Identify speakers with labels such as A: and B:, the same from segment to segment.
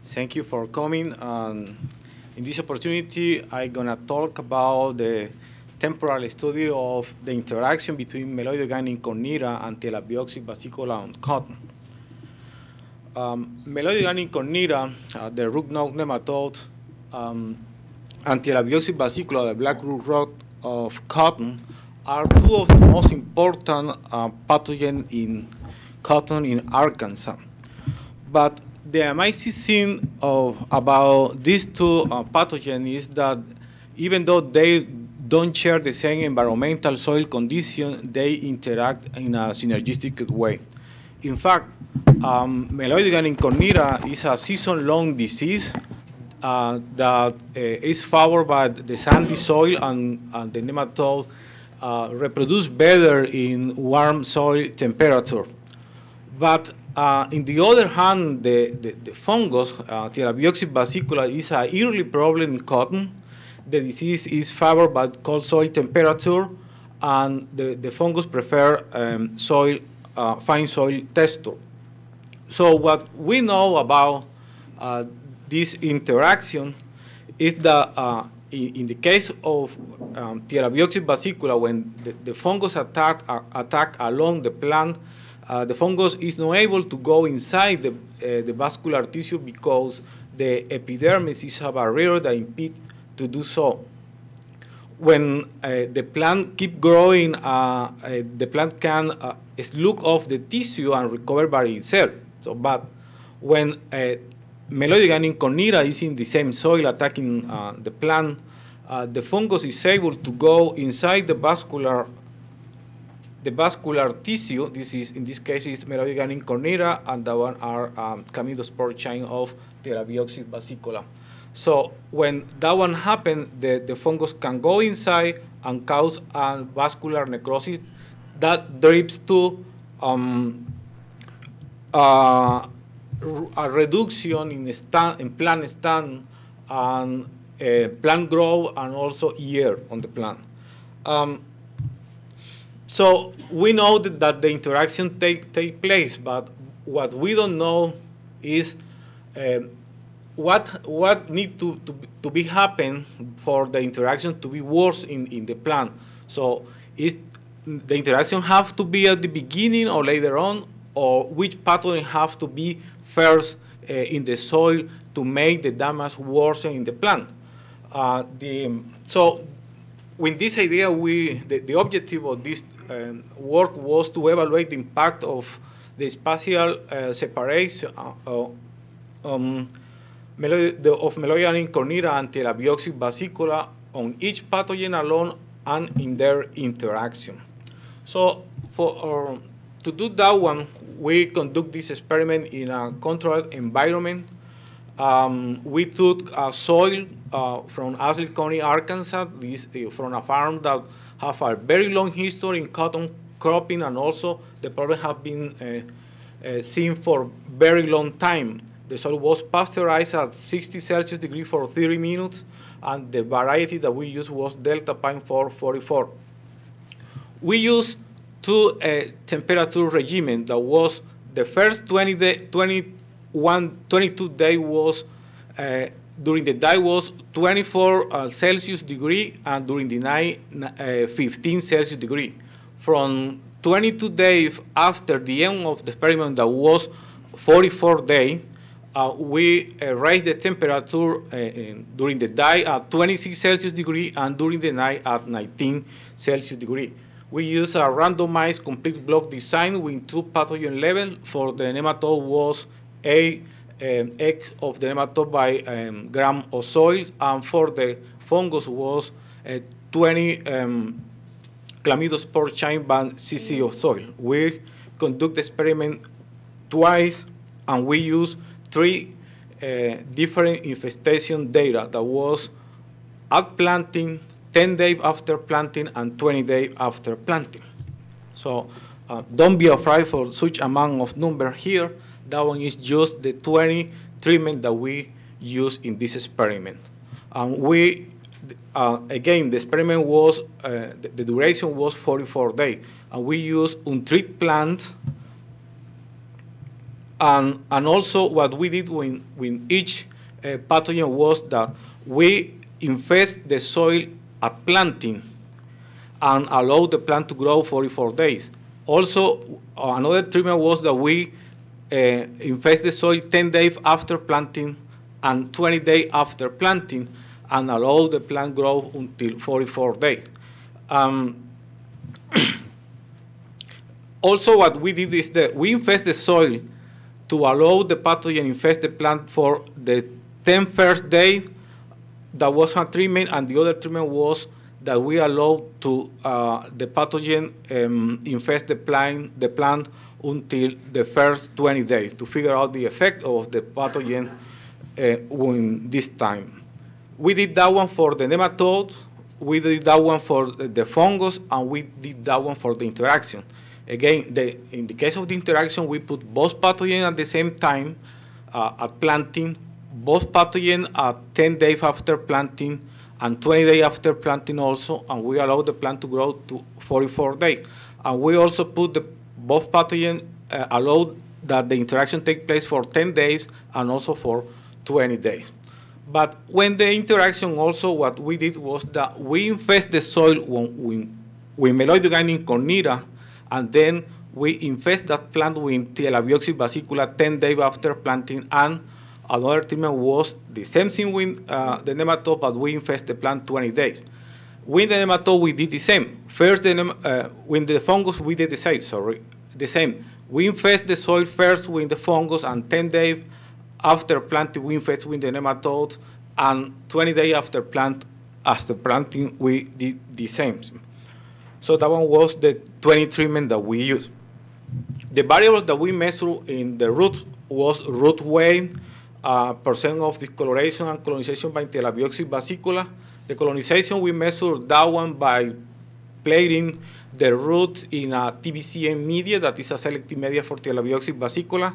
A: Thank you for coming. In this opportunity, I'm gonna talk about the temporal study of the interaction between Meloidogynin cornira and Thelabioxys basicula on cotton. Meloidogynin cornira, the root-node nematode, um, and Thelabioxys basicula, the black root rot of cotton, are two of the most important pathogens in cotton in Arkansas. But the amazing thing about these two pathogens is that even though they don't share the same environmental soil condition, they interact in a synergistic way. In fact, Meloidogynin cornira is a season-long disease that is favored by the sandy soil, and the nematode reproduce better in warm soil temperature. But in the other hand, the fungus, Thelabioxys basicula, is a yearly problem in cotton. The disease is favored by cold soil temperature, and the fungus prefer fine soil texture. So what we know about uh, this interaction is that in the case of Thelabioxys basicula, when the fungus attack along the plant, the fungus is not able to go inside the vascular tissue because the epidermis is a barrier that impedes to do so. When the plant keep growing, the plant can slug off the tissue and recover by itself. So, but when Meloidogynin cornira is in the same soil attacking the plant, the fungus is able to go inside the vascular tissue. This is, in this case, is Meloidogynin cornira, and that one are chamidospore chain of Thelabioxys basicula. So when that one happens, the fungus can go inside and cause vascular necrosis that drips to uh, a reduction in plant stand and plant growth, and also year on the plant. Um, so we know that the interaction take place, but what we don't know is um, what need to be happen for the interaction to be worse in the plant. So is the interaction have to be at the beginning or later on, or which pathogen have to be first in the soil to make the damage worsen in the plant? So with this idea, the objective of this work was to evaluate the impact of the spatial separation um, of Meloidogynin cornira and Thelabioxys basicula on each pathogen alone and in their interaction. So to do that one, we conduct this experiment in a controlled environment. We took soil from Ashley County, Arkansas, from a farm that have a very long history in cotton cropping, and also the problem have been seen for very long time. The soil was pasteurized at 60 Celsius degree for 30 minutes, and the variety that we used was Delta Pine 444. We used two temperature regimen. That was the first 22 day was during the day was 24 Celsius degree, and during the night 15 Celsius degree. From 22 days after the end of the experiment, that was 44 days, we raised the temperature during the day at 26 Celsius degree, and during the night at 19 Celsius degree. We use a randomized complete block design with two pathogen levels. For the nematode was a X of the nematode by gram of soil, and for the fungus was 20 chlamydospore chain band cc of soil. We conduct the experiment twice, and we use three different infestation data. That was at planting, 10 days after planting, and 20 days after planting. So don't be afraid for such amount of number here. That one is just the 20 treatment that we use in this experiment. And again, the experiment was, the duration was 44 days. And we use untreated plants And also what we did when each pathogen was that we infest the soil at planting and allow the plant to grow 44 days. Also, another treatment was that we infest the soil 10 days after planting and 20 days after planting and allow the plant grow until 44 days. Um, Also, what we did is that we infest the soil to allow the pathogen infest the plant for the 10 first day. That was one treatment, and the other treatment was that we allowed to the pathogen infest the plant until the first 20 days to figure out the effect of the pathogen in this time. We did that one for the nematodes, we did that one for the fungus, and we did that one for the interaction. Again, in the case of the interaction, we put both pathogens at the same time at planting, both pathogens at 10 days after planting and 20 days after planting also, and we allow the plant to grow to 44 days. And we also put both pathogens, allowed that the interaction take place for 10 days and also for 20 days. But when the interaction also, what we did was that we infest the soil with Meloidogynin cornita, and then we infest that plant with Thelabioxys basicula 10 days after planting, and another treatment was the same thing with the nematode, but we infest the plant 20 days. With the nematode, we did the same. First, with the fungus, we did the same. We infest the soil first with the fungus, and 10 days after planting, we infest with the nematodes, and 20 days after planting, we did the same. So that one was the 20 treatment that we used. The variables that we measured in the roots was root weight, percent of discoloration and colonization by Thelabioxys basicula. The colonization, we measured that one by plating the roots in a TBCM media, that is a selective media for Thelabioxys basicula.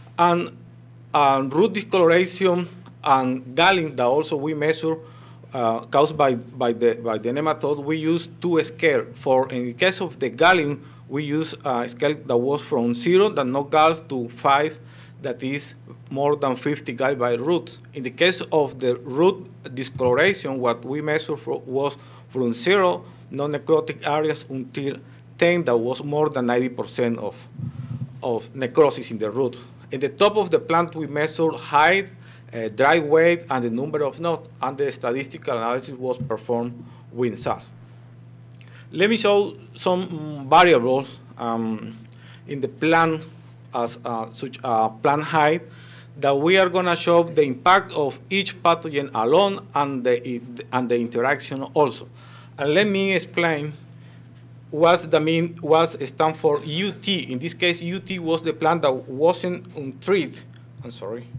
A: And root discoloration and galling that also we measure caused by the nematode, we use two scales. In the case of the galling, we use a scale that was from 0, that no galls, to 5, that is more than 50 gall by roots. In the case of the root discoloration, what we measured was from 0, non-necrotic areas, until 10, that was more than 90% of necrosis in the root. In the top of the plant, we measured height, dry weight, and the number of nodes, and the statistical analysis was performed with SAS. Let me show some variables in the plant, as such plant height, that we are going to show the impact of each pathogen alone and the interaction also. And let me explain what stands for UT. In this case, UT was the plant that wasn't untreated. I'm sorry.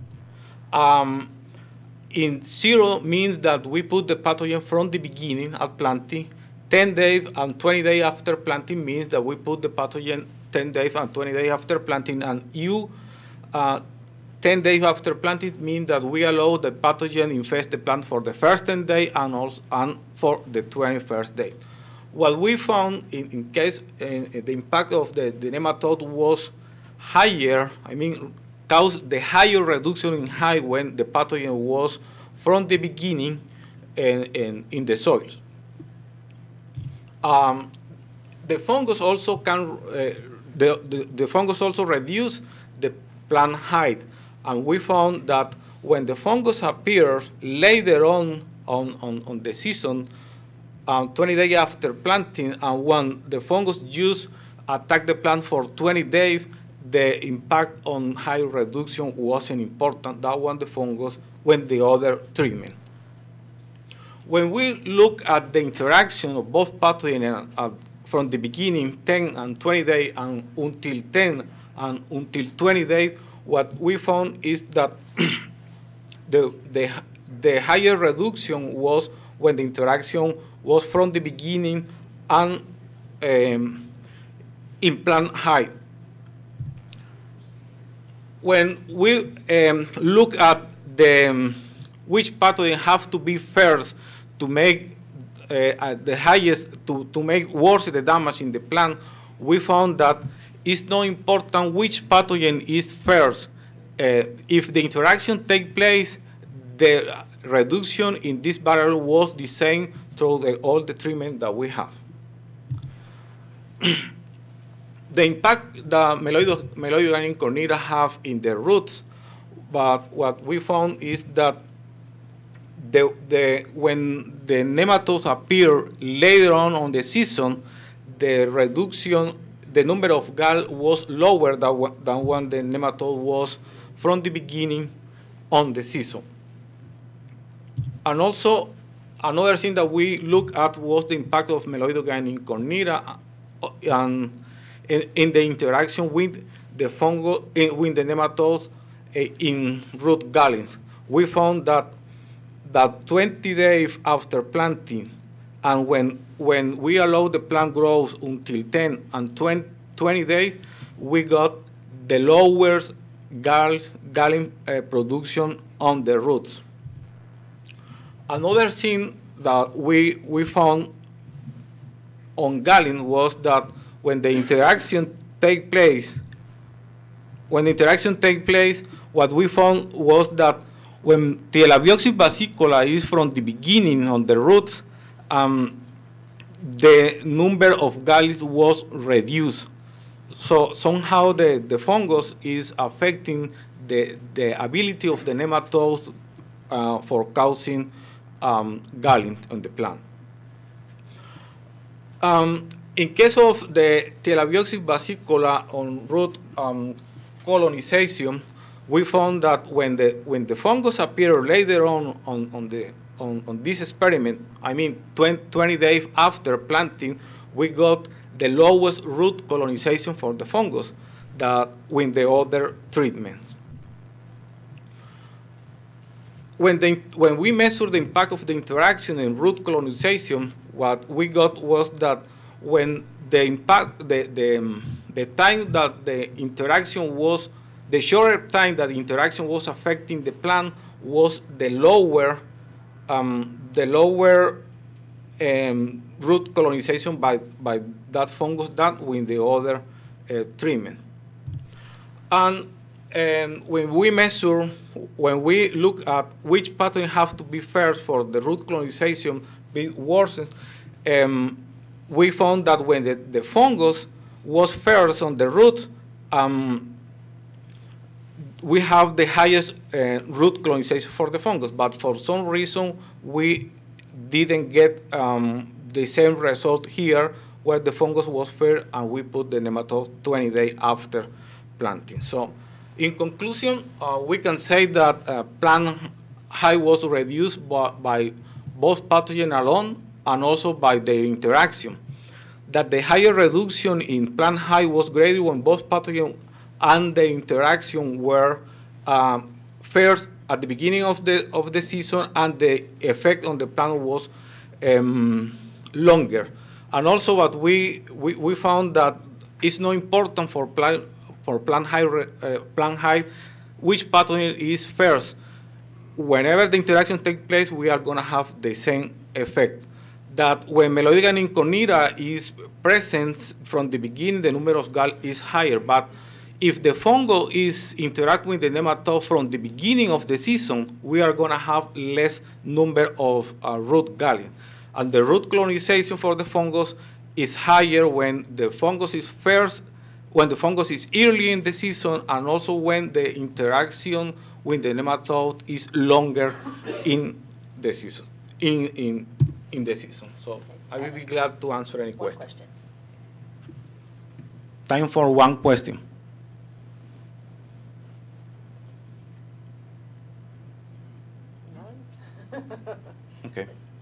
A: In 0 means that we put the pathogen from the beginning at planting. 10 days and 20 days after planting means that we put the pathogen 10 days and 20 days after planting. And 10 days after planting means that we allow the pathogen infest the plant for the first 10 days and for the 21st day. What we found in case the impact of the nematode was higher, caused the higher reduction in height when the pathogen was from the beginning in the soils. The fungus also the fungus also reduce the plant height, and we found that when the fungus appears later on the season, 20 days after planting, and when the fungus just attack the plant for 20 days, the impact on height reduction wasn't important. That one, the fungus, when the other treatment. When we look at the interaction of both pathogens from the beginning, 10 and 20 days, and until 10 and until 20 days, what we found is that the higher reduction was when the interaction was from the beginning and in plant height. When we look at which pathogen have to be first to make the highest, to make worse the damage in the plant, we found that it's not important which pathogen is first. If the interaction takes place, the reduction in this variable was the same through all the treatment that we have. The impact that Meloidoganin cornita have in the roots, but what we found is that when the nematodes appear later on the season, the reduction, the number of gall was lower than when the nematode was from the beginning on the season. And also, another thing that we looked at was the impact of Meloidoganin cornita and in the interaction with the fungal, with the nematodes in root gallings. We found that 20 days after planting, and when we allow the plant growth until 10 and 20 days, we got the lowest galling production on the roots. Another thing that we found on galling was that when the interaction take place, what we found was that when Thelabioxys versicolor is from the beginning on the roots, the number of galls was reduced. So somehow the fungus is affecting the ability of the nematodes for causing galling on the plant. In case of the Thelabioxys versicolor on root colonization, we found that when the fungus appeared later on this experiment, I mean 20 days after planting, we got the lowest root colonization for the fungus that with the other treatments. When we measured the impact of the interaction in root colonization, what we got was that when the impact, the time that the interaction was, the shorter time that the interaction was affecting the plant was the lower root colonization by that fungus than with the other treatment. And when we look at which pathogen have to be first for the root colonization be worsened, we found that when the fungus was first on the root, we have the highest root colonization for the fungus, but for some reason we didn't get the same result here where the fungus was first and we put the nematode 20 days after planting. So in conclusion, we can say that plant height was reduced by both pathogen alone and also by their interaction. That the higher reduction in plant height was greater when both pathogen and the interaction were first at the beginning of the season, and the effect on the plant was longer. And also, what we found that it's not important for plant height which pathogen is first. Whenever the interaction takes place, we are going to have the same effect. That when Meloidoganin cornita is present from the beginning, the number of gall is higher. But if the fungus is interacting with the nematode from the beginning of the season, we are going to have less number of root galling. And the root colonization for the fungus is higher when the fungus is first, when the fungus is early in the season, and also when the interaction with the nematode is longer in the season. In the season. So I will be glad to answer any question. Time for one question. Okay.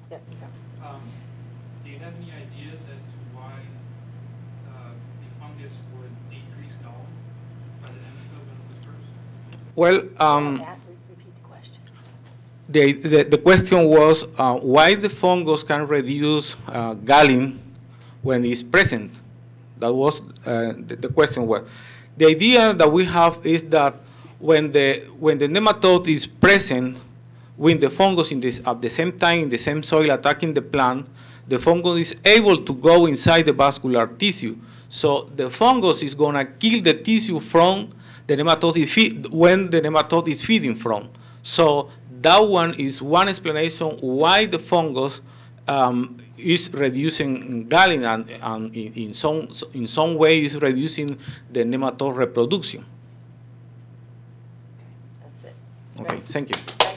B: Do you have any ideas as to why the fungus would decrease gall by the nematode when it was first?
A: Well,
C: Repeat the question.
A: the question was why the fungus can reduce galling when it's present. That was the question. Was the idea that we have is that when the nematode is present with the fungus at the same time in the same soil attacking the plant, the fungus is able to go inside the vascular tissue. So the fungus is gonna kill the tissue from the nematode is when the nematode is feeding from. So that one is one explanation why the fungus is reducing gallin and in some way is reducing the nematode reproduction.
C: That's it.
A: Okay,
C: Right.
A: thank you.
C: Thank